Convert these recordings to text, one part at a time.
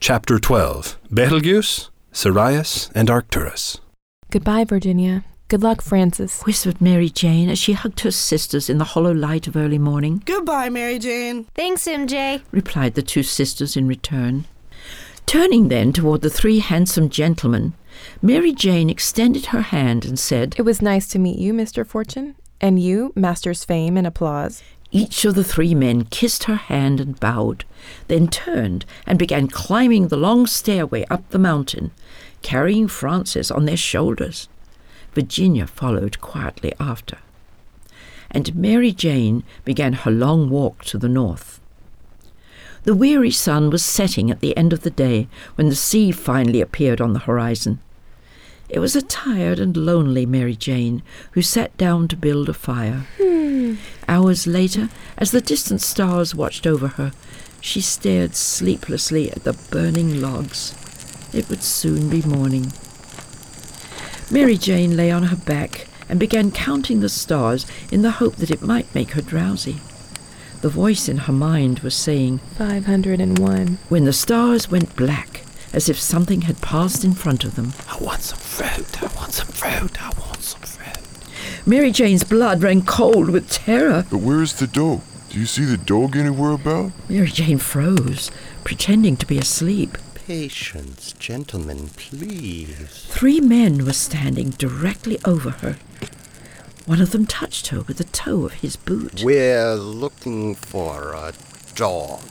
Chapter 12. Betelgeuse, Sirius, and Arcturus. Goodbye, Virginia. Good luck, Francis, whispered Mary Jane as she hugged her sisters in the hollow light of early morning. Goodbye, Mary Jane. Thanks, MJ, replied the two sisters in return. Turning then toward the three handsome gentlemen, Mary Jane extended her hand and said, It was nice to meet you, Mr. Fortune, and you, Master's Fame and Applause. Each of the three men kissed her hand and bowed, then turned and began climbing the long stairway up the mountain, carrying Francis on their shoulders. Virginia followed quietly after, and Mary Jane began her long walk to the north. The weary sun was setting at the end of the day when the sea finally appeared on the horizon. It was a tired and lonely Mary Jane who sat down to build a fire. Hours later, as the distant stars watched over her, she stared sleeplessly at the burning logs. It would soon be morning. Mary Jane lay on her back and began counting the stars in the hope that it might make her drowsy. The voice in her mind was saying, 501. When the stars went black, as if something had passed in front of them. I want some fruit, I want some fruit, I want some fruit. Mary Jane's blood ran cold with terror. But where's the dog? Do you see the dog anywhere about? Mary Jane froze, pretending to be asleep. Patience, gentlemen, please. Three men were standing directly over her. One of them touched her with the toe of his boot. We're looking for a dog.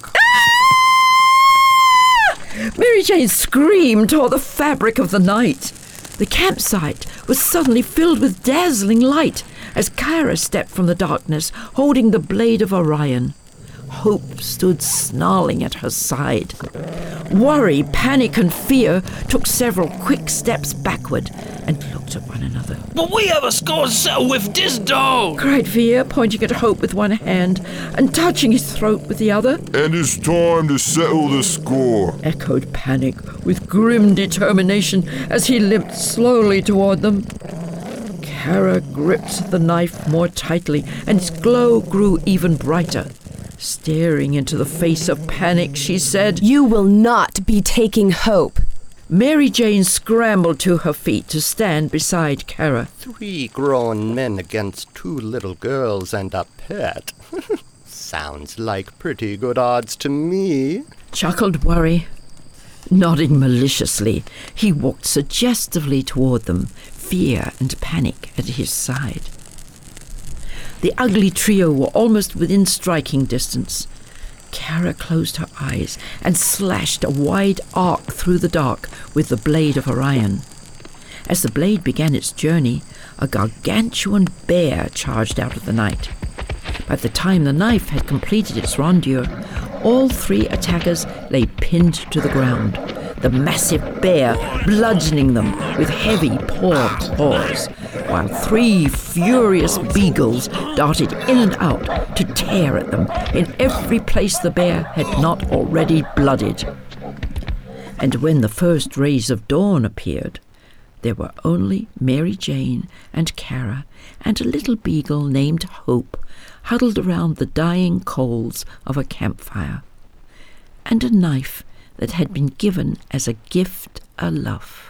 Mary Jane's scream tore the fabric of the night. The campsite was suddenly filled with dazzling light as Kyra stepped from the darkness, holding the blade of Orion. Hope stood snarling at her side. Worry, panic, and fear took several quick steps backward and looked at one another. But we have a score to settle with this dog! Cried Fear, pointing at Hope with one hand and touching his throat with the other. And it's time to settle the score, Echoed Panic with grim determination as he limped slowly toward them. Kara gripped the knife more tightly, and its glow grew even brighter. Staring into the face of Panic, she said, You will not be taking Hope. Mary Jane scrambled to her feet to stand beside Kara. 3 grown men against 2 little girls and a pet. Sounds like pretty good odds to me. Chuckled Worry. Nodding maliciously, he walked suggestively toward them, Fear and Panic at his side. The ugly trio were almost within striking distance. Kara closed her eyes and slashed a wide arc through the dark with the blade of Orion. As the blade began its journey, a gargantuan bear charged out of the night. By the time the knife had completed its rondure, all 3 attackers lay pinned to the ground, the massive bear bludgeoning them with heavy paw claws, while 3 furious beagles darted in and out to tear at them in every place the bear had not already blooded. And when the first rays of dawn appeared, there were only Mary Jane and Kara and a little beagle named Hope huddled around the dying coals of a campfire, and a knife that had been given as a gift of love.